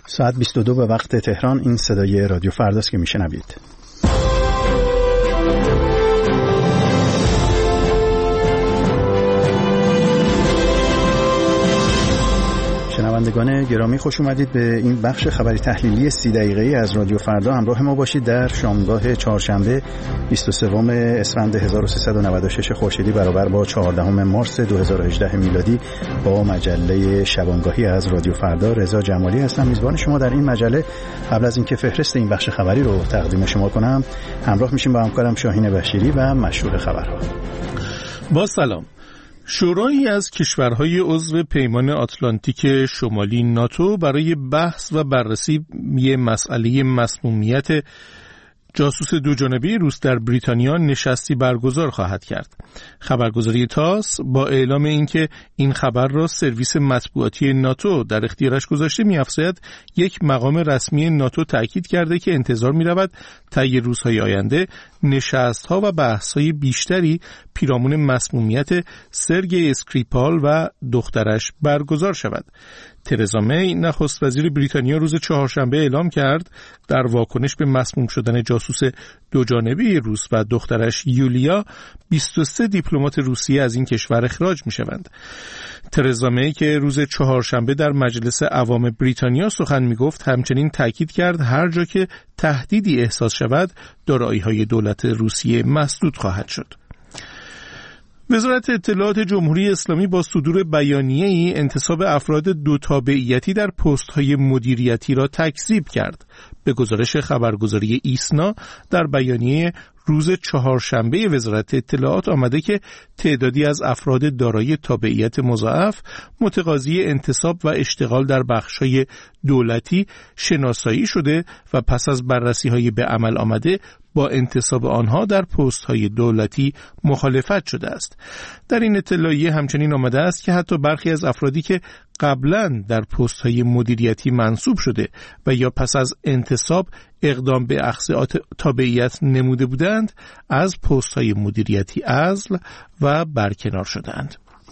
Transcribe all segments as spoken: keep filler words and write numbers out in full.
ساعت بیست و دو به وقت تهران. این صدای رادیو فرداست که میشنوید. شنوندگان گرامی، خوش اومدید به این بخش خبری تحلیلی سی دقیقه‌ای از رادیو فردا. همراه ما باشید در شامگاه چهارشنبه بیست و سوم اسفند هزار و سیصد و نود و شش خورشیدی برابر با چهاردهم مارس دو هزار و هجده میلادی با مجله شبانگاهی از رادیو فردا. رضا جمالی هستم، میزبان شما در این مجله. قبل از اینکه فهرست این بخش خبری رو تقدیم شما کنم، همراه میشیم با همکارم شاهین بشیری و مشهور خبرها. با سلام. شورایی از کشورهای عضو پیمان آتلانتیک شمالی ناتو برای بحث و بررسی مسئله مسمومیت جاسوس دوجانبه روس در بریتانیا نشستی برگزار خواهد کرد. خبرگزاری تاس با اعلام اینکه این خبر را سرویس مطبوعاتی ناتو در اختیارش گذاشته می‌افزاید یک مقام رسمی ناتو تأکید کرده که انتظار می‌رود طی روزهای آینده نشست‌ها و بحث‌های بیشتری پیرامون مسمومیت سرگئی اسکریپال و دخترش برگزار شود. ترزا می، نخست وزیر بریتانیا، روز چهارشنبه اعلام کرد در واکنش به مسموم شدن جاسوس دوجانبه روس و دخترش یولیا، بیست و سه دیپلمات روسیه از این کشور اخراج می شوند. ترزا می که روز چهارشنبه در مجلس عوام بریتانیا سخن می گفت، همچنین تاکید کرد هر جا که تهدیدی احساس شود دارایی‌های دولت روسیه مسدود خواهد شد. وزارت اطلاعات جمهوری اسلامی با صدور بیانیه‌ای انتصاب افراد دو تابعیتی در پست‌های مدیریتی را تکذیب کرد. به گزارش خبرگزاری ایسنا در بیانیه روز چهارشنبه وزارت اطلاعات آمده که تعدادی از افراد دارای تابعیت مضاعف متقاضی انتصاب و اشتغال در بخش‌های دولتی شناسایی شده و پس از بررسی‌های به عمل آمده با انتصاب آنها در پست‌های دولتی مخالفت شده است. در این اطلاعیه همچنین آمده است که حتی برخی از افرادی که قبلاً در پست‌های مدیریتی منصوب شده و یا پس از انتصاب اقدام به اخذ تابعیت نموده بودند، از پست‌های مدیریتی عزل و برکنار شدند.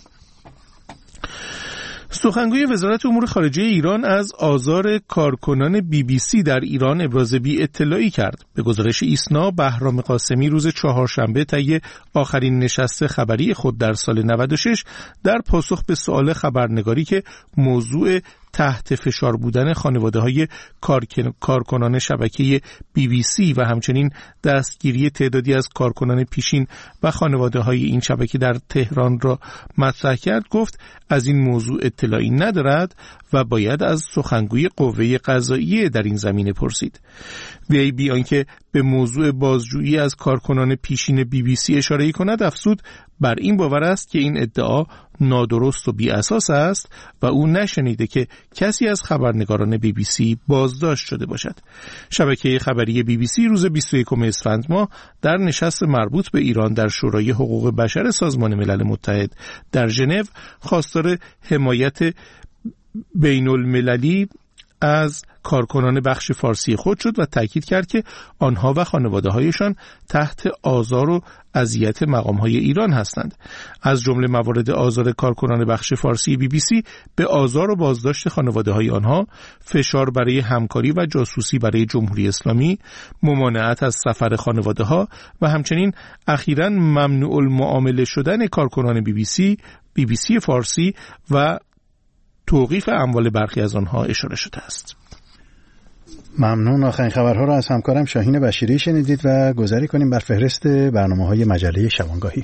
سخنگوی وزارت امور خارجه ایران از آزار کارکنان بی بی سی در ایران ابراز بی اطلاعی کرد. به گزارش ایسنا، بهرام قاسمی روز چهارشنبه طی آخرین نشست خبری خود در سال نود و شش در پاسخ به سؤال خبرنگاری که موضوع تحت فشار بودن خانواده‌های کارکنان شبکه بی بی سی و همچنین دستگیری تعدادی از کارکنان پیشین و خانواده‌های این شبکه در تهران را مطرح کرد، گفت از این موضوع اطلاعی ندارد و باید از سخنگوی قوه قضاییه در این زمینه پرسید. وی بی آنکه به موضوع بازجویی از کارکنان پیشین بی بی سی اشاره کند، افزود بر این باور است که این ادعا نادرست و بی اساس است و او نشنیده که کسی از خبرنگاران بی بی سی بازداشت شده باشد. شبکه خبری بی بی سی روز بیست و یکم اسفند ماه در نشست مربوط به ایران در شورای حقوق بشر سازمان ملل متحد در ژنو خواستار حمایت بین المللی از کارکنان بخش فارسی خود شد و تاکید کرد که آنها و خانواده‌هایشان تحت آزار و اذیت مقام‌های ایران هستند. از جمله موارد آزار کارکنان بخش فارسی بی بی سی به آزار و بازداشت خانواده‌های آنها، فشار برای همکاری و جاسوسی برای جمهوری اسلامی، ممانعت از سفر خانواده‌ها و همچنین اخیراً ممنوع المعامله شدن کارکنان بی بی سی، بی بی سی فارسی و توقیف اموال برخی از آنها اشاره شده است. ممنون. آخرین خبرها را از همکارم شاهین بشیری شنیدید و گذاری کنیم بر فهرست برنامه‌های مجله شبانگاهی.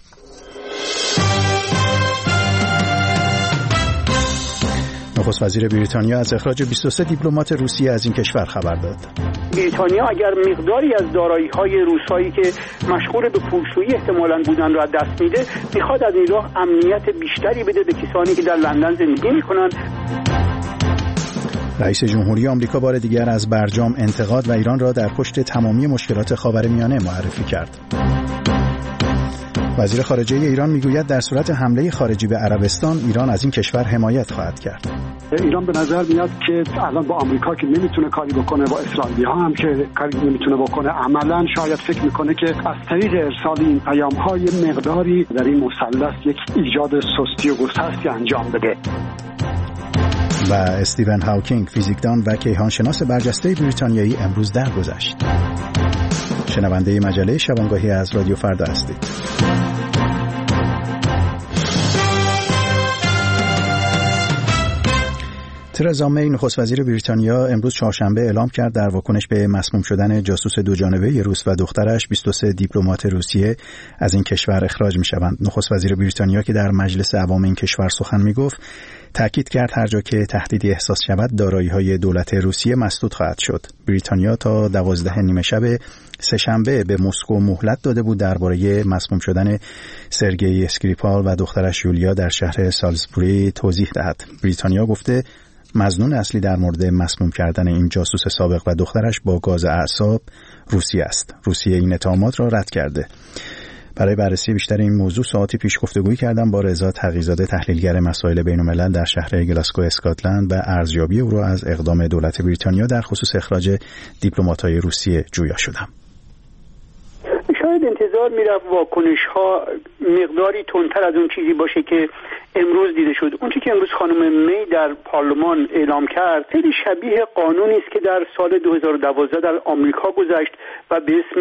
نخست وزیر بریتانیا از اخراج بیست و سه دیپلمات روسیه از این کشور خبر داد. بریتانیا اگر مقداری از دارایی‌های روسایی که مشغول به پولشویی احتمالاً بودن را دست میده، میخواد از این راه امنیت بیشتری بده به کسانی که در لندن زندگی میکنن. رئیس جمهوری آمریکا بار دیگر از برجام انتقاد و ایران را در پشت تمامی مشکلات خاورمیانه معرفی کرد. وزیر خارجه ایران میگوید در صورت حمله خارجی به عربستان ایران از این کشور حمایت خواهد کرد. ایران به نظر میاد که الان با آمریکا که نمیتونه کاری بکنه، با اسرائیلی ها هم که کاری نمیتونه بکنه، عملاً شاید فکر میکنه که از طریق ارسال این پیام های مقداری در این مثلث یک ایجاد سستی و گسستی انجام بده. و استیون هاوکینگ فیزیکدان و کیهانشناس برجسته بریتانیایی امروز درگذشت. شنونده مجله شبانگاهی از رادیو فردا هستید. ترزا می نخست وزیر بریتانیا امروز چهارشنبه اعلام کرد در واکنش به مسموم شدن جاسوس دو جانبه روس و دخترش بیست و سه دیپلمات روسیه از این کشور اخراج می‌شوند. نخست وزیر بریتانیا که در مجلس عوام این کشور سخن می‌گفت تاکید کرد هر جا که تهدیدی احساس شود دارایی‌های دولت روسیه مسدود خواهد شد. بریتانیا تا دوازده نیمه شب سه‌شنبه به مسکو مهلت داده بود درباره مسموم شدن سرگئی اسکریپال و دخترش یولیا در شهر سالزبوری توضیح دهد. بریتانیا گفته مظنون اصلی در مورد مسموم کردن این جاسوس سابق و دخترش با گاز اعصاب روسیه است. روسیه این اتهامات را رد کرده. برای بررسی بیشتر این موضوع ساعتی پیش گفتگویی کردم با رضا تقی‌زاده تحلیلگر مسائل بین‌الملل در شهر گلاسگو اسکاتلند و ارزیابی او را از اقدام دولت بریتانیا در خصوص اخراج دیپلمات‌های روسیه جویا شدم. شاید انتظار میرفت واکنش‌ها مقداری تندتر از اون چیزی باشه که امروز دیده شد. اون چیزی که امروز خانم می در پارلمان اعلام کرد خیلی شبیه قانونی است که در سال دو هزار و دوازده در آمریکا گذشت و به اسم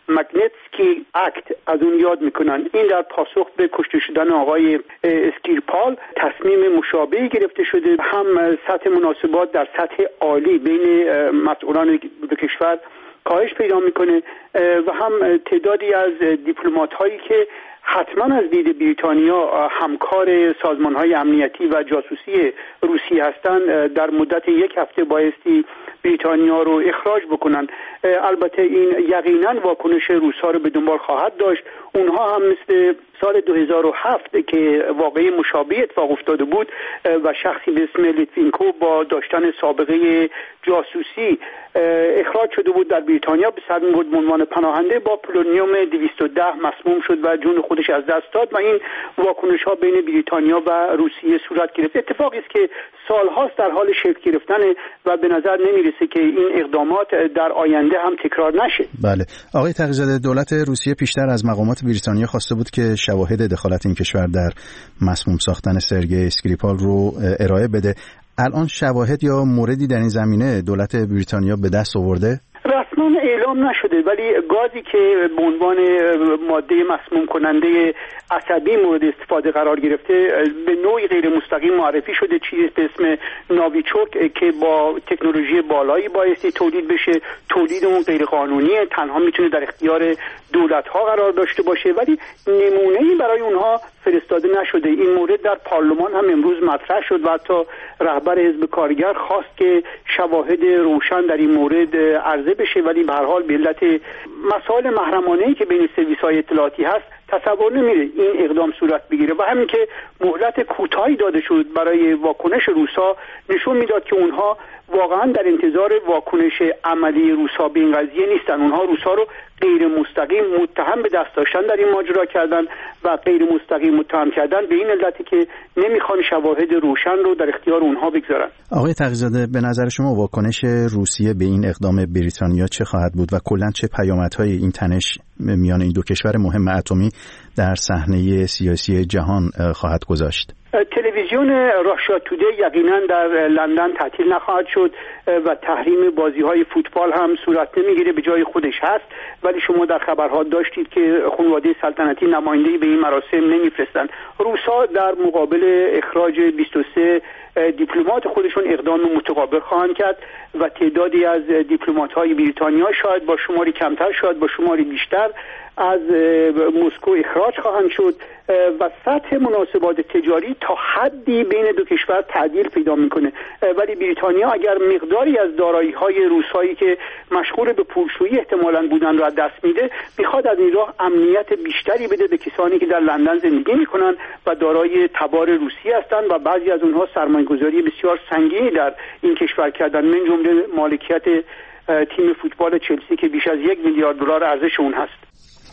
مگنتسکی اکت از اون یاد میکنن. این در پاسخ به کشته شدن آقای اسکریپال تصمیم مشابهی گرفته شده. هم سطح مناسبات در سطح عالی بین مسئولان دو کشور کاهش پیدا میکنه و هم تعدادی از دیپلمات هایی که حتما از دید بریتانیا همکار سازمان های امنیتی و جاسوسی روسیه هستند در مدت یک هفته بایستی بریتانیا رو اخراج بکنن. البته این یقینا واکنش روس‌ها رو به دنبال خواهد داشت. اونها هم مثل سال دو هزار و هفت که واقعی مشابه اتفاق افتاده بود و شخصی به اسم لیتوینکو با داشتن سابقه جاسوسی اخراج شده بود در بریتانیا به سر می‌برد به عنوان پناهنده، با پولونیوم دویست و ده مسموم شد و جون خودش از دست داد و این واکنش‌ها بین بریتانیا و روسیه صورت گرفت. اتفاقی است که سال‌هاست در حال شکل گرفتن و به نظر نمی‌رسه که این اقدامات در آینده هم تکرار نشه. بله، آقای تقی‌زاده، دولت روسیه پیشتر از مقامات بریتانیا خواسته بود که شواهد دخالت این کشور در مسموم ساختن سرگئی اسکریپال رو ارائه بده. الان شواهد یا موردی در این زمینه دولت بریتانیا به دست آورده؟ رسما اعلام نشده، ولی گازی که به عنوان ماده مسموم کننده عصبی مورد استفاده قرار گرفته به نوعی غیر مستقیم معرفی شده، چیزی به اسم ناویچوک که با تکنولوژی بالایی بایستی تولید بشه. تولید اون غیر قانونیه، تنها میتونه در اختیار دولت ها قرار داشته باشه، ولی نمونه‌ای برای اونها فرستاده نشده. این مورد در پارلمان هم امروز مطرح شد و حتی رهبر حزب کارگر خواست که شواهد روشن در این مورد عرضه بشه، ولی به هر حال به علت مسائل محرمانه‌ای که بین سرویس‌های اطلاعاتی هست تصور نمیره این اقدام صورت بگیره و همین که مهلت کوتاهی داده شد برای واکنش روس‌ها نشون میداد که اونها واقعا در انتظار واکنش عملی روس‌ها به این قضیه نیستن. اونها روس‌ها رو غیر مستقیم متهم به دست داشتن در این ماجرا کردن و غیر مستقیم متهم کردن به این علتی که نمیخوان شواهد روشن رو در اختیار اونها بگذارن. آقای تقی‌زاده، به نظر شما واکنش روسیه به این اقدام بریتانیا چه خواهد بود و کلاً چه پیامدهای این تنش میان این دو کشور مهم اتمی در صحنه سیاسی جهان خواهد گذاشت؟ تلویزیون راشیا تودی یقینا در لندن تعطیل نخواهد شد و تحریم بازی‌های فوتبال هم صورت نمیگیره، به جای خودش هست. ولی شما در خبرها داشتید که خانواده سلطنتی نماینده‌ای به این مراسم نمیفرستند. روس‌ها در مقابل اخراج بیست و سه دیپلمات خودشون اقدام متقابل خواهند کرد و تعدادی از دیپلمات‌های بریتانیا شاید با شماری کمتر شاید با شماری بیشتر از مسکو اخراج خواهند شد و سطح مناسبات تجاری تا حدی بین دو کشور تعدیل پیدا میکنه. ولی بریتانیا اگر مقداری از دارایی‌های روسایی که مشغول به پولشویی احتمالاً بودن را دست میده، میخواد از این راه امنیت بیشتری بده به کسانی که در لندن زندگی میکنن و دارای تبار روسی هستند و بعضی از اونها سرمایه‌گذاری بسیار سنگینی در این کشور کردن، من جمله مالکیت تیم فوتبال چلسی که بیش از یک میلیارد دلار ارزش اون هست.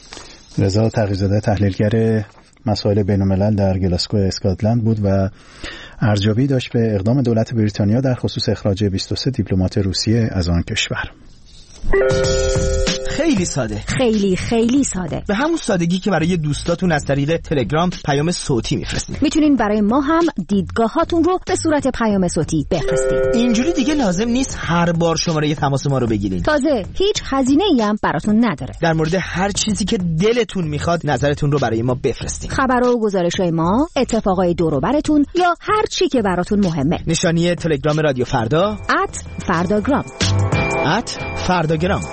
رضا تقی‌زاده تحلیلگر مسائل بین‌الملل در گلاسگو اسکاتلند بود و ارزیابی داشت به اقدام دولت بریتانیا در خصوص اخراج بیست و سه دیپلمات روسیه از آن کشور. خیلی خیلی ساده، خیلی خیلی ساده، به همون سادگی که برای دوستاتون از طریق تلگرام پیام صوتی میفرستین. میتونین برای ما هم دیدگاهاتون رو به صورت پیام صوتی بفرستید. اینجوری دیگه لازم نیست هر بار شماره تماس ما رو بگیرین. تازه هیچ هزینه‌ای هم براتون نداره. در مورد هر چیزی که دلتون میخواد نظرتون رو برای ما بفرستین. خبر و گزارش‌های ما، اتفاقای دور و براتون یا هر چی که براتون مهمه. نشانی تلگرام رادیو فردا ات فرداگرام ات فرداگرام.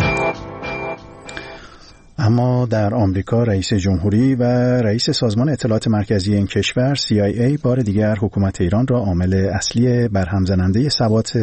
اما در آمریکا رئیس جمهوری و رئیس سازمان اطلاعات مرکزی این کشور سی آی ای بار دیگر حکومت ایران را عامل اصلی برهم زننده ثبات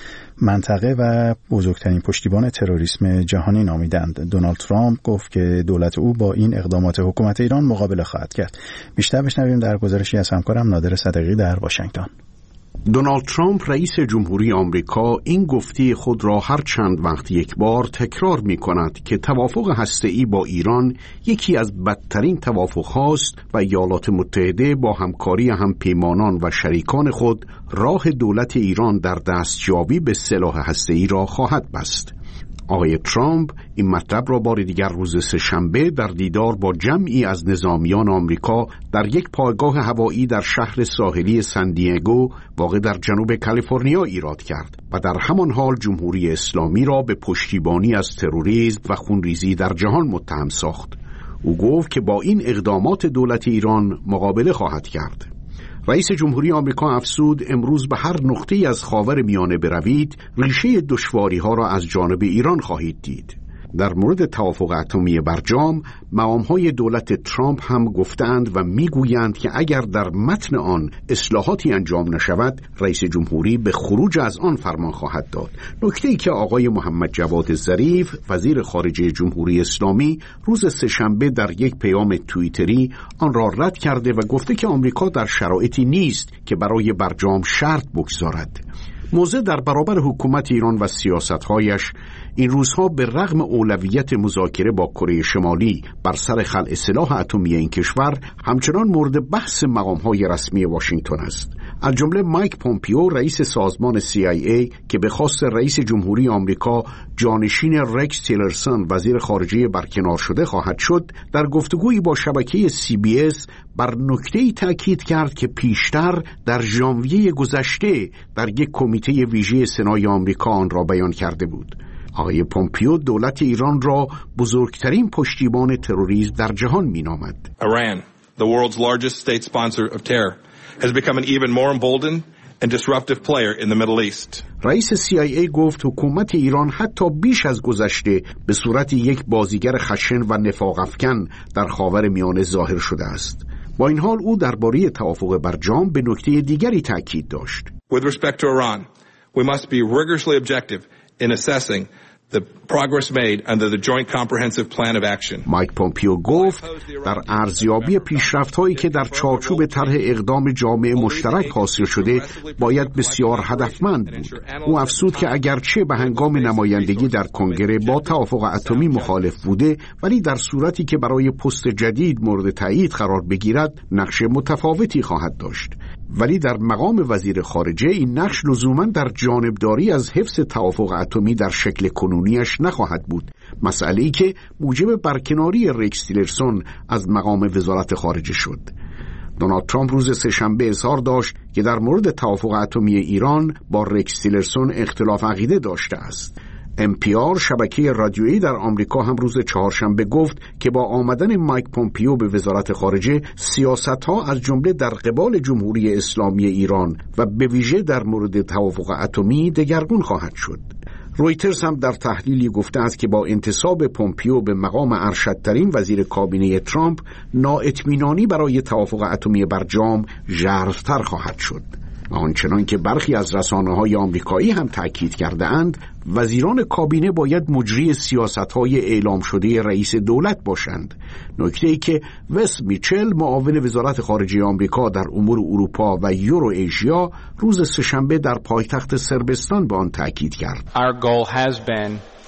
منطقه و بزرگترین پشتیبان تروریسم جهانی نامیدند. دونالد ترامپ گفت که دولت او با این اقدامات حکومت ایران مقابله خواهد کرد. بیشتر بشنویم در گزارشی از همکارم نادر صدقی در واشنگتن. دونالد ترامپ رئیس جمهوری آمریکا این گفته خود را هر چند وقت یک بار تکرار می کند که توافق هسته‌ای با ایران یکی از بدترین توافق‌هاست و ایالات متحده با همکاری همپیمانان و شریکان خود راه دولت ایران در دستیابی به سلاح هسته‌ای را خواهد بست. آقای ترامپ این مطلب را بار دیگر روز سه‌شنبه در دیدار با جمعی از نظامیان آمریکا در یک پایگاه هوایی در شهر ساحلی سن دیگو واقع در جنوب کالیفرنیا ایراد کرد و در همان حال جمهوری اسلامی را به پشتیبانی از تروریسم و خونریزی در جهان متهم ساخت. او گفت که با این اقدامات دولت ایران مقابله خواهد کرد. رئیس جمهوری آمریکا افزود امروز به هر نقطه‌ای از خاورمیانه بروید ریشه دشواری‌ها را از جانب ایران خواهید دید. در مورد توافق اتمی برجام مقام‌های دولت ترامپ هم گفتند و میگویند که اگر در متن آن اصلاحاتی انجام نشود رئیس جمهوری به خروج از آن فرمان خواهد داد. نکته‌ای که آقای محمد جواد ظریف وزیر خارجه جمهوری اسلامی روز سه‌شنبه در یک پیام توییتری آن را رد کرده و گفته که آمریکا در شرایطی نیست که برای برجام شرط بگذارد. موضع در برابر حکومت ایران و سیاست‌هایش این روزها به رغم اولویت مذاکره با کره شمالی بر سر خلع سلاح اتمی این کشور همچنان مورد بحث مقام‌های رسمی واشنگتن است. از جمله مایک پومپیو رئیس سازمان سی آی ای که به خواست رئیس جمهوری آمریکا جانشین رکس تیلرسون وزیر خارجه برکنار شده خواهد شد، در گفتگویی با شبکه سی بی اس بر نکته‌ای تاکید کرد که پیشتر در ژانویه گذشته در یک کمیته ویژه سنای آمریکا آن را بیان کرده بود. آقای پومپیو دولت ایران را بزرگترین پشتیبان تروریسم در جهان می‌نامد. Iran, the world's largest state sponsor of terror, has become an even more emboldened and disruptive player in the Middle East. رئیس سی آی ای گفت حکومت ایران حتی بیش از گذشته به صورت یک بازیگر خشن و نفاق افکن در خاورمیانه ظاهر شده است. با این حال او درباره توافق برجام به نکته دیگری تاکید داشت. With respect to Iran, we must be rigorously objective in assessing the progress made under the Joint Comprehensive Plan of Action. مایک پومپیو گفت در ارزیابی پیشرفت‌هایی که در چارچوب طرح اقدام جامعه مشترک حاصل شده باید بسیار هدفمند بود. او افزود که اگرچه به هنگام نمایندگی در کنگره با توافق اتمی مخالف بوده، ولی در صورتی که برای پست جدید مورد تایید قرار بگیرد نقش متفاوتی خواهد داشت. ولی در مقام وزیر خارجه این نقش لزوما در جانبداری از حفظ توافق اتمی در شکل کنونیش نخواهد بود، مسئله‌ای که موجب برکناری رکس تیلرسون از مقام وزارت خارجه شد. دونالد ترامپ روز سه‌شنبه اظهار داشت که در مورد توافق اتمی ایران با رکس تیلرسون اختلاف عقیده داشته است. ام پی آر شبکه رادیویی در آمریکا هم روز چهارشنبه گفت که با آمدن مایک پومپیو به وزارت خارجه سیاست‌ها از جمله در قبال جمهوری اسلامی ایران و به ویژه در مورد توافق اتمی دگرگون خواهد شد. رویترز هم در تحلیلی گفته است که با انتصاب پومپیو به مقام ارشدترین وزیر کابینه ترامپ نااطمینانی برای توافق اتمی برجام ژرف‌تر خواهد شد. آنچنان که برخی از رسانه‌های آمریکایی هم تأکید کرده اند وزیران کابینه باید مجری سیاست‌های اعلام شده رئیس دولت باشند، نکته‌ای که وس میچل معاون وزارت خارجه آمریکا در امور اروپا و یورو ایژیا روز سه‌شنبه در پایتخت صربستان به آن تأکید کرد. Our goal has been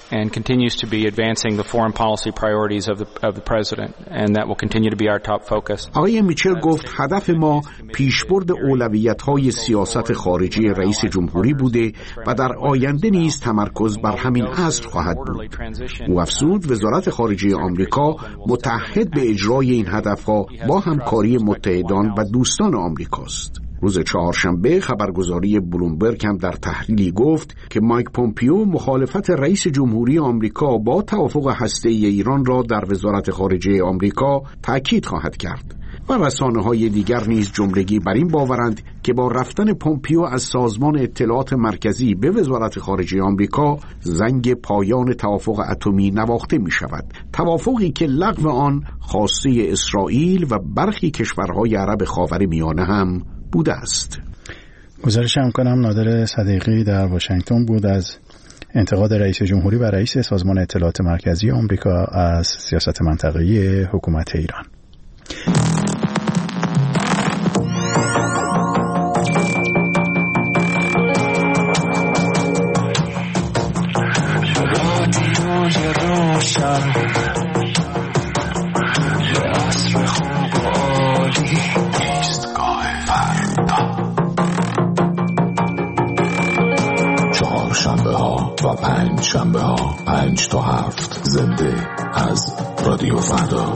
and continues to be advancing the foreign policy priorities of the of the president, and that will continue to be our top focus. آقای میچل گفت هدف ما پیشبرد اولویت‌های سیاست خارجی رئیس جمهوری بوده و در آینده نیز تمرکز بر همین اصل خواهد بود. او افزود وزارت خارجه آمریکا متعهد به اجرای این هدفها با همکاری متحدان و دوستان آمریکاست. روز چهارشنبه خبرگزاری بلومبرگ هم در تحلیلی گفت که مایک پومپیو مخالفت رئیس جمهوری آمریکا با توافق هسته‌ای ایران را در وزارت خارجه آمریکا تأکید خواهد کرد و رسانه‌های دیگر نیز جملگی بر این باورند که با رفتن پومپیو از سازمان اطلاعات مرکزی به وزارت خارجه آمریکا زنگ پایان توافق اتمی نواخته می شود. توافقی که لغو آن خواسته اسرائیل و برخی کشورهای عرب خاورمیانه هم بوده است. گزارش هم کنم نادر صدیقی در واشنگتن بود از انتقاد رئیس جمهوری و رئیس سازمان اطلاعات مرکزی آمریکا از سیاست منطقه‌ای حکومت ایران. شنبه ها و پنج شنبه ها پنج تا هفت زنده از رادیو فردا.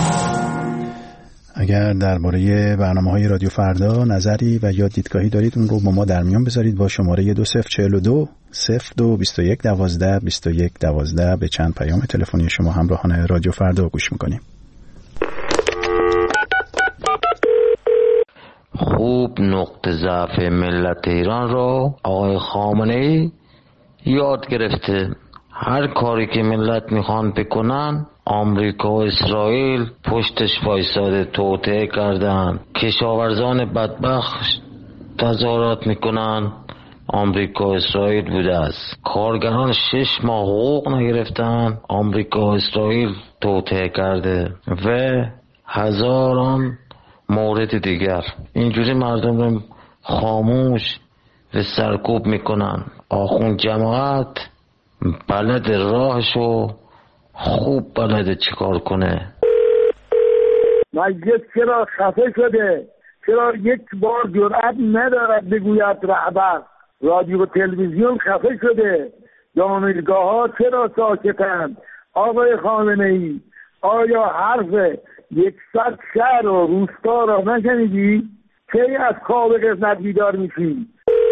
اگر درباره برنامه‌های رادیو فردا نظری و یا دیدگاهی دارید اون رو با ما در میان بذارید با شماره دو صفر چهل و دو صفر دو بیست و یک دوازده بیست و یک دوازده به چند پیام تلفنی شما همراهان رادیو فردا گوش میکنیم. خوب نقطه ضعف ملت ایران رو آقای خامنه‌ای یاد گرفته. هر کاری که ملت میخوان بکنن آمریکا و اسرائیل پشتش وایساده، توطئه کردن. کشاورزان بدبخت تظاهرات میکنن، آمریکا و اسرائیل بوده است. کارگران شش ماه حقوق نگرفتن، آمریکا و اسرائیل توطئه کرده و هزاران مورد دیگر. اینجوری مردم رو خاموش و سرکوب میکنن. آخوند جماعت بلد راهشو خوب بلده چیکار کنه. مجلس چرا خفه شده؟ چرا یک بار جرأت ندارد بگوید رهبر؟ رادیو و تلویزیون خفه شده، دانشگاه ها چرا ساکتند؟ آقای خامنه‌ای آیا حرف یکصد شهر و روستا را نشنیدی؟ کی از خواب قسمت بیدار میشی؟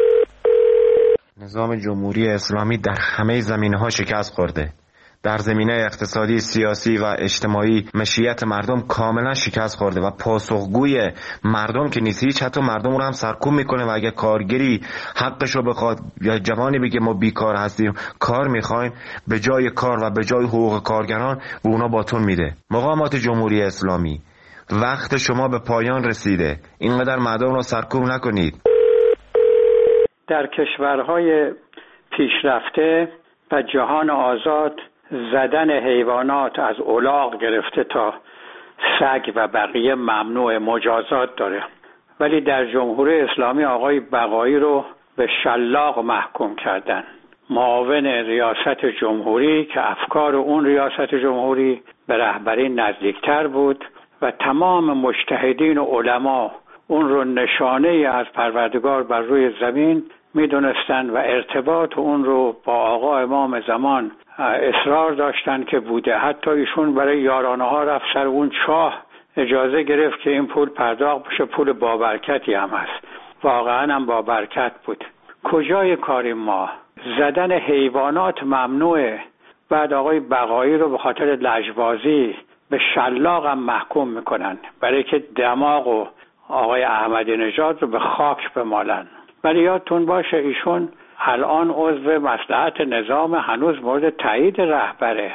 نظام جمهوری اسلامی در همه زمینه‌ها شکست خورده. در زمینه اقتصادی، سیاسی و اجتماعی مشیت مردم کاملا شکست خورده و پاسخگوی مردم که نیست. هیچ حتی مردم رو هم سرکوب میکنه و اگه کارگری حقشو بخواد یا جوانی بگه ما بیکار هستیم کار میخوایم، به جای کار و به جای حقوق کارگران به اونا باتون میده. مقامات جمهوری اسلامی وقت شما به پایان رسیده، اینقدر مردم رو سرکوب نکنید. در کشورهای پیشرفته و جهان آزاد زدن حیوانات از الاغ گرفته تا سگ و بقیه ممنوع، مجازات داره. ولی در جمهوری اسلامی آقای بقایی رو به شلاق محکوم کردن. معاون ریاست جمهوری که افکار اون ریاست جمهوری به رهبری نزدیکتر بود و تمام مجتهدین و علما اون رو نشانه از پروردگار بر روی زمین میدونستن و ارتباط اون رو با آقا امام زمان اصرار داشتن که بوده. حتی ایشون برای یارانه ها رفت سر اون چاه اجازه گرفت که این پول پرداخت بشه، پول بابرکتی هم هست، واقعا هم بابرکت بود. کجای کاریم ما؟ زدن حیوانات ممنوعه، بعد آقای بقایی رو به خاطر لجبازی به شلاق هم محکوم میکنن برای که دماغ و آقای احمدی نژاد رو به خاک بمالن. ولی یادتون باشه ایشون الان عضو مصلحت نظام، هنوز مورد تایید رهبره.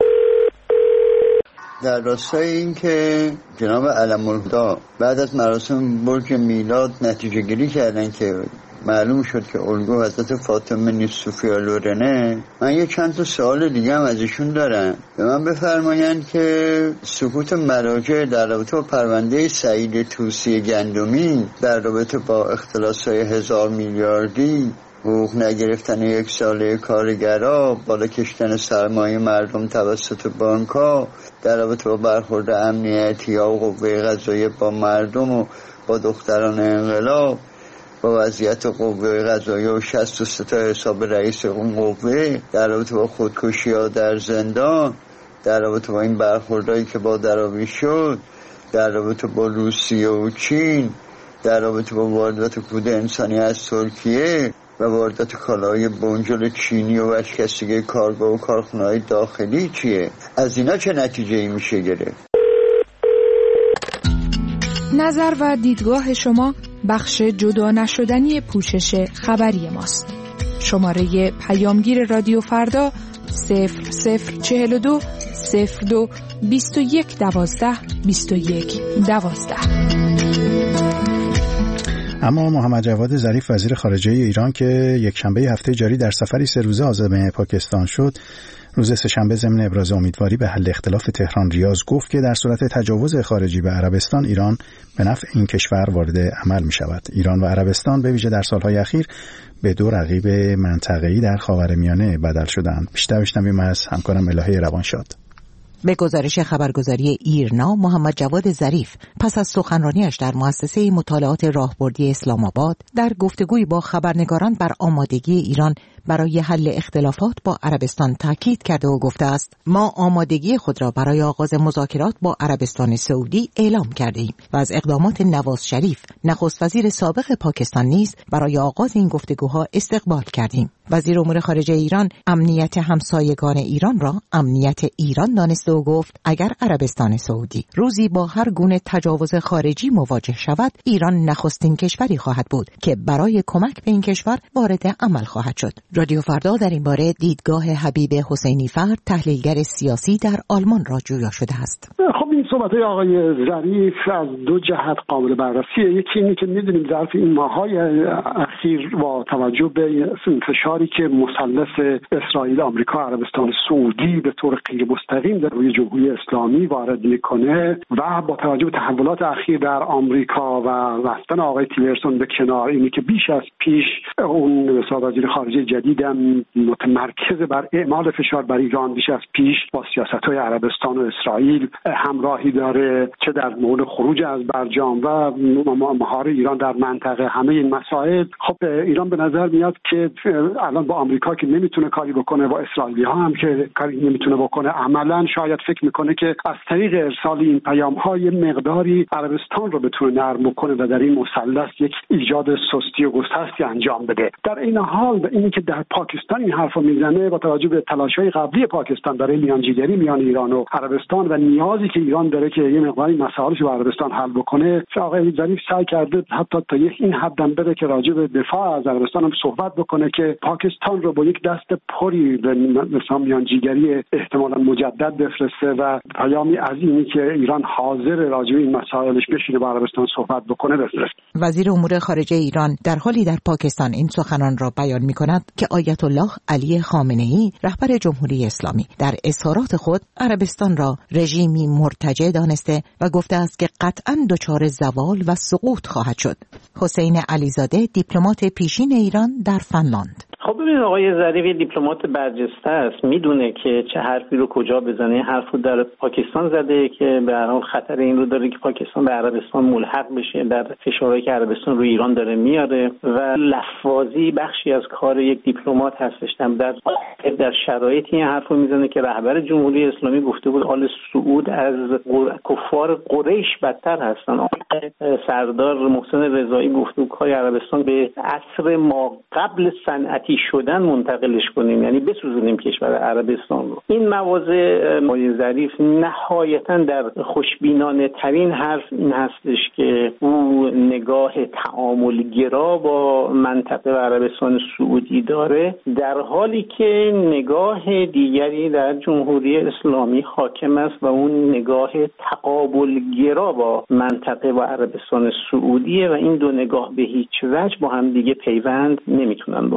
در راستای این که جناب علم‌الهدی بعد از مراسم برج میلاد نتیجه گیری کردن که معلوم شد که الگو حضرت فاطمه نیست، سوفیا لورنه، من یه چند تا سوال دیگه هم از ایشون دارم. به من بفرمایند که سکوت مراجع در رابطه با پرونده سعید طوسی گندمی در رابطه با اختلاس‌های هزار میلیاردی حقوق نگرفتن یک ساله کارگرها، بالا کشتن سرمایه مردم توسط بانک‌ها، در رابطه با برخورد امنیتی ها و قوه قضاییه با مردم و با دختران انقلاب، با وضعیت قوه قضاییه و شصت و سه تا حساب رئیس اون قوه، در رابطه با خودکشی ها در زندان، در رابطه با این برخوردهایی که با دراوی شد، در رابطه با روسیه و چین، در رابطه با واردات کود انسانی از ترکیه و واردات کالاهای بنجل چینی و ورشکستگی کارگاه و کارخانه‌های داخلی چیه؟ از اینا چه نتیجه‌ای میشه گرفت؟ نظر و دیدگاه شما بخش جدا نشدنی پوشش خبری ماست. شماره پیامگیر رادیو فردا صفر صفر چهل و دو صفر دو بیست و یک دوازده بیست و یک دوازده. اما محمد جواد ظریف وزیر خارجه ایران که یک شنبه هفته جاری در سفری سه روزه عازم پاکستان شد، روز سه‌شنبه ضمن ابراز امیدواری به حل اختلاف تهران ریاض گفت که در صورت تجاوز خارجی به عربستان، ایران به نفع این کشور وارد عمل می شود. ایران و عربستان به ویژه در سالهای اخیر به دو رقیب منطقه‌ای در خاورمیانه بدل شدند. بیشتر بشنویم از همکارم الهه روانشاد. به گزارش خبرگزاری ایرنا، محمد جواد ظریف پس از سخنرانیش در مؤسسه مطالعات راهبردی اسلام آباد در گفتگوی با خبرنگاران بر آمادگی ایران برای حل اختلافات با عربستان تاکید کرده و گفته است: ما آمادگی خود را برای آغاز مذاکرات با عربستان سعودی اعلام کرده ایم و از اقدامات نواز شریف نخست وزیر سابق پاکستان نیز برای آغاز این گفتگوها استقبال کردیم. وزیر امور خارجه ایران امنیت همسایگان ایران را امنیت ایران دانسته و گفت اگر عربستان سعودی روزی با هر گونه تجاوز خارجی مواجه شود، ایران نخستین کشوری خواهد بود که برای کمک به این کشور وارد عمل خواهد شد. رادیو فردا در این باره دیدگاه حبیب حسینی فرد، تحلیلگر سیاسی در آلمان را جویا شده است. خب این صحبت‌های آقای ظریف از دو جهت قابل بررسیه. یکی اینه که می‌دونیم ظرف این ماه‌های اخیر با توجه به انتشاری که مثلث اسرائیل، آمریکا، عربستان سعودی به طور غیر مستقیم در روی جمهوری اسلامی وارد می‌کنه و با توجه به تحولات اخیر در آمریکا و رفتن آقای تیلرسون به کنار، اینی که بیش از پیش اون وزیر خارجه جدیدم متمرکز بر اعمال فشار بر ایران بیش از پیش با سیاست‌های عربستان و اسرائیل همراهی داره، چه در مورد خروج از برجام و مهار ایران در منطقه. همه این مسائل خب ایران به نظر میاد که الان با آمریکا که نمیتونه کاری بکنه، با اسرائیلی ها هم که کاری نمیتونه بکنه، عملاً شاید فکر میکنه که از طریق ارسال این پیام‌های مقداری عربستان رو بتونه نرم بکنه و در این مثلث یک ایجاد سستی و گسستی انجام بده. در این حال اینی که در پاکستان این حرفو میزنه با توجه به تلاش‌های قبلی پاکستان برای میانجیگری میان ایران و عربستان و نیازی که ایران داره که یه مقداری مسائلش با عربستان حل بکنه، آقای ظریف سعی کرده حتی تا یک این حدم بره که راجع به دفاع از عربستان هم صحبت بکنه که پاکستان رو با یک دست پری به مثلا میانجیگری احتمالاً مجدد بفرسته و پیامی از اینی که ایران حاضر راجع به این مسائلش بشینه با عربستان صحبت بکنه بفرسته. وزیر امور خارجه ایران در حالی در پاکستان این سخنان را بیان می‌کند که آیت الله علی خامنه‌ای رهبر جمهوری اسلامی در اظهارات خود عربستان را رژیمی مرتجع دانسته و گفته است که قطعاً دچار زوال و سقوط خواهد شد. حسین علیزاده، دیپلمات پیشین ایران در فنلاند: خب ببینید آقای ظریف دیپلمات برجسته است، میدونه که چه حرفی رو کجا بزنه. حرف رو در پاکستان زده که به هر حال خطر این رو داره که پاکستان به عربستان ملحق بشه در فشارهایی که عربستان رو ایران داره میاره و لفاظی بخشی از کار یک دیپلمات هستش. در در شرایطی این حرف رو میزنه که رهبر جمهوری اسلامی گفته بود آل سعود از کفار قریش بدتر هستن. سردار محسن رضایی گفته بود کار عربستان به عصر ما قبل صنعتی شدن منتقلش کنیم، یعنی بسوزونیم کشور عربستان رو. این مواضع آقای ظریف نهایتاً در خوشبینانه ترین حرف این هستش که او نگاه تعاملگرا با منطقه و عربستان سعودی داره، در حالی که نگاه دیگری در جمهوری اسلامی حاکم است و اون نگاه تقابلگرا با منطقه و عربستان سعودیه و این دو نگاه به هیچ وجه با هم دیگه پیوند نمیتونن بخورن.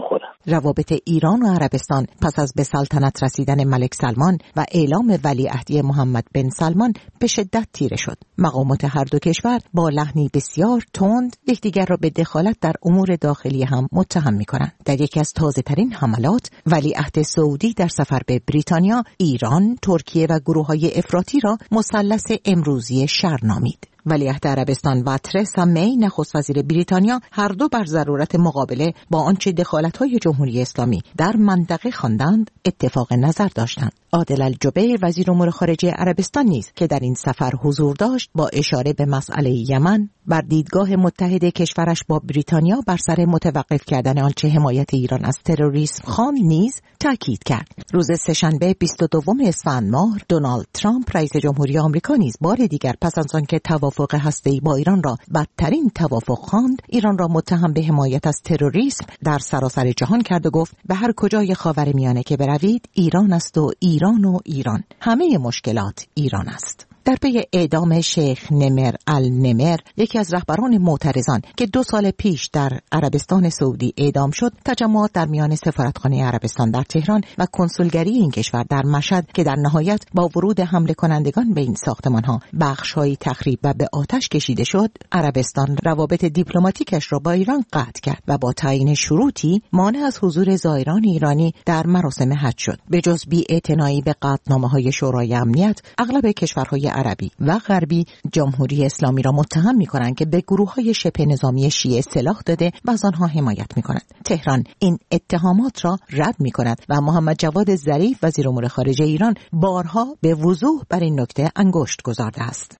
روابط ایران و عربستان پس از به سلطنت رسیدن ملک سلمان و اعلام ولیعهدی محمد بن سلمان به شدت تیره شد. مقامات هر دو کشور با لحنی بسیار تند یکدیگر را به دخالت در امور داخلی هم متهم می‌کنند. در یکی از تازه‌ترین حملات، ولیعهد سعودی در سفر به بریتانیا، ایران، ترکیه و گروه‌های افراطی را مثلث امروزی شر نامید. ولیعهد عربستان و ترسا می نخست وزیر بریتانیا هر دو بر ضرورت مقابله با آنچه دخالت‌های جمهوری اسلامی در منطقه خواندند اتفاق نظر داشتند. عادل الجبیر وزیر امور خارجه عربستان نیز که در این سفر حضور داشت با اشاره به مسئله یمن بر دیدگاه متحد کشورش با بریتانیا بر سر متوقف کردن آنچه حمایت ایران از تروریسم خواند نیز تاکید کرد. روز سه‌شنبه بیست و دوم اسفند ماه دونالد ترامپ رئیس جمهوری آمریکا نیز بار دیگر پس از آنکه توافق هسته‌ای با ایران را بدترین توافق خواند، ایران را متهم به حمایت از تروریسم در سراسر جهان کرد و گفت به هر کجای خاورمیانه که بروید ایران است و ایران و ایران، همه مشکلات ایران است. در پی اعدام شیخ نمر النمر، یکی از رهبران معترضان که دو سال پیش در عربستان سعودی اعدام شد، تجمعات در میان سفارتخانه عربستان در تهران و کنسولگری این کشور در مشهد که در نهایت با ورود حمله کنندگان به این ساختمان‌ها بخش‌هایی تخریب و به آتش کشیده شد، عربستان روابط دیپلماتیکش را با ایران قطع کرد و با تعیین شروطی مانع از حضور زائران ایرانی در مراسم حج شد. به جز بی‌اعتنایی به قطعنامه‌های شورای امنیت، اغلب کشورهای عربی و غربی جمهوری اسلامی را متهم می‌کنند که به گروه‌های شبه نظامی شیعه سلاح داده و از آنها حمایت می‌کند. تهران این اتهامات را رد می‌کند و محمد جواد ظریف وزیر امور خارجه ایران بارها به وضوح بر این نکته انگشت گذارده است.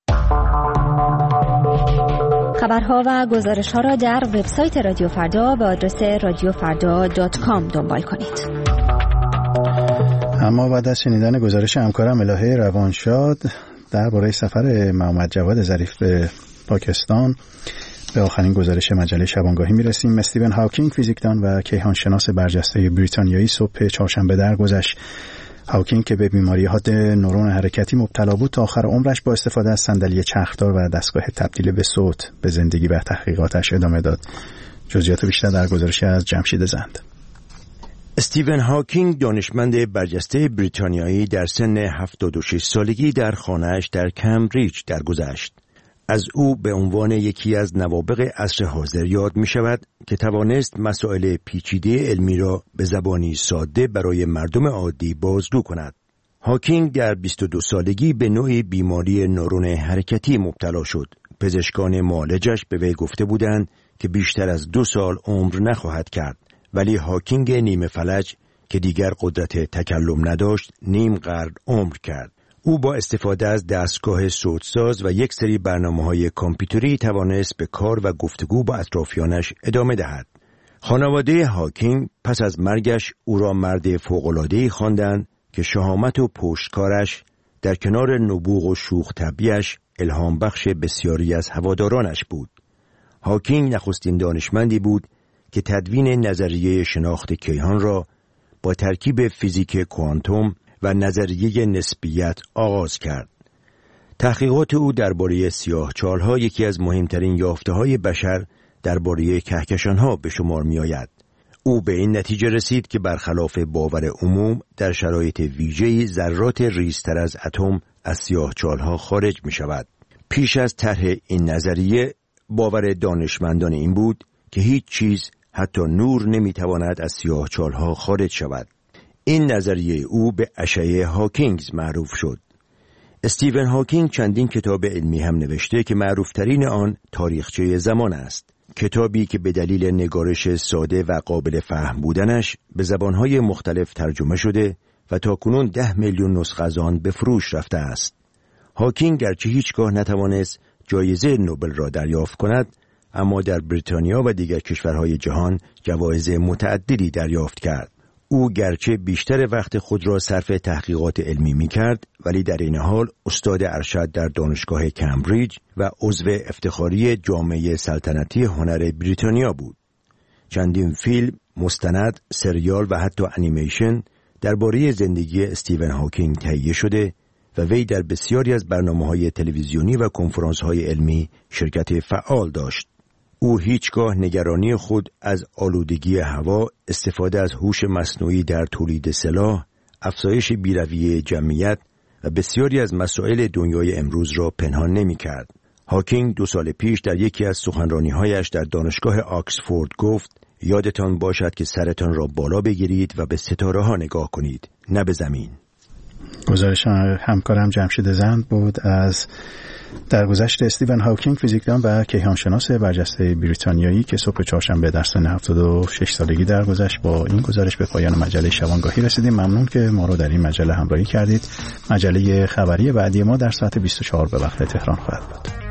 خبرها و گزارش‌ها را در وبسایت رادیو فردا به آدرس رادیو فردا دات کام دنبال کنید. اما بعد از شنیدن گزارش همکارم الهه روانشاد درباره سفر محمد جواد ظریف به پاکستان، به آخرین گزارش مجله شبانگاهی میرسیم. استیون هاکینگ، فیزیکدان و کیهانشناس برجسته بریتانیایی، صبح چهارشنبه درگذشت. هاکینگ که به بیماری حاد نورون حرکتی مبتلا بود، تا آخر عمرش با استفاده از صندلی چرخدار و دستگاه تبدیل به صوت به زندگی و تحقیقاتش ادامه داد. جزئیات بیشتر در گزارشی از جمشید زند. استیون هاکینگ، دانشمند برجسته بریتانیایی، در سن هفتاد و شش سالگی در خانه‌اش در کمبریج درگذشت. از او به عنوان یکی از نوابغ عصر حاضر یاد می شود که توانست مسائل پیچیده علمی را به زبانی ساده برای مردم عادی بازگو کند. هاکینگ در بیست و دو سالگی به نوعی بیماری نورون حرکتی مبتلا شد. پزشکان معالجش به وی گفته بودند که بیشتر از دو سال عمر نخواهد کرد. ولی هاکینگ نیمه فلج که دیگر قدرت تکلم نداشت، نیم قرن عمر کرد. او با استفاده از دستگاه صوتساز و یک سری برنامه‌های کامپیوتری توانست به کار و گفتگو با اطرافیانش ادامه دهد. خانواده هاکینگ پس از مرگش او را مرد فوق‌العاده‌ای خواندند که شهامت و پشتکارش در کنار نبوغ و شوخ طبعیش الهام بخش بسیاری از هوادارانش بود. هاکینگ نخستین دانشمندی بود که تدوین نظریه شناخت کیهان را با ترکیب فیزیک کوانتوم و نظریه نسبیت آغاز کرد. تحقیقات او درباره سیاهچال‌ها یکی از مهمترین یافته‌های بشر درباره کهکشان‌ها به شمار می‌آید. او به این نتیجه رسید که برخلاف باور عموم در شرایط ویژه‌ای ذرات ریزتر از اتم از سیاهچال‌ها خارج می‌شود. پیش از طرح این نظریه باور دانشمندان این بود که هیچ چیز حتی نور نمی‌تواند از سیاهچال‌ها خارج شود. این نظریه او به اشعه هاکینگز معروف شد. استیون هاکینگ چندین کتاب علمی هم نوشته که معروفترین آن تاریخچه زمان است. کتابی که به دلیل نگارش ساده و قابل فهم بودنش به زبانهای مختلف ترجمه شده و تاکنون ده میلیون نسخه از آن به فروش رفته است. هاکینگ گرچه هیچگاه نتوانست جایزه نوبل را دریافت کند، اما در بریتانیا و دیگر کشورهای جهان جوایز متعددی دریافت کرد. او گرچه بیشتر وقت خود را صرف تحقیقات علمی می کرد، ولی در این حال استاد ارشد در دانشگاه کمبریج و عضو افتخاری جامعه سلطنتی هنر بریتانیا بود. چندین فیلم، مستند، سریال و حتی انیمیشن درباره زندگی استیون هاکینگ تهیه شده و وی در بسیاری از برنامه‌های تلویزیونی و کنفرانس‌های علمی شرکت فعال داشت. او هیچگاه نگرانی خود از آلودگی هوا، استفاده از هوش مصنوعی در تولید سلاح، افزایش بی‌رویه جمعیت و بسیاری از مسائل دنیای امروز را پنهان نمی کرد. هاکینگ دو سال پیش در یکی از سخنرانی‌هایش در دانشگاه آکسفورد گفت: یادتان باشد که سرتان را بالا بگیرید و به ستاره‌ها نگاه کنید، نه به زمین. گزارش همکارم جمشید زند بود از درگذشت استیون هاکینگ، فیزیکدان و کیهانشناس برجسته بریتانیایی که صبح چهارشنبه در سن هفتاد و شش سالگی درگذشت. با این گزارش به پایان مجله شبانگاهی رسیدیم. ممنون که ما رو در این مجله همراهی کردید. مجله خبری بعدی ما در ساعت بیست و چهار به وقت تهران خواهد بود.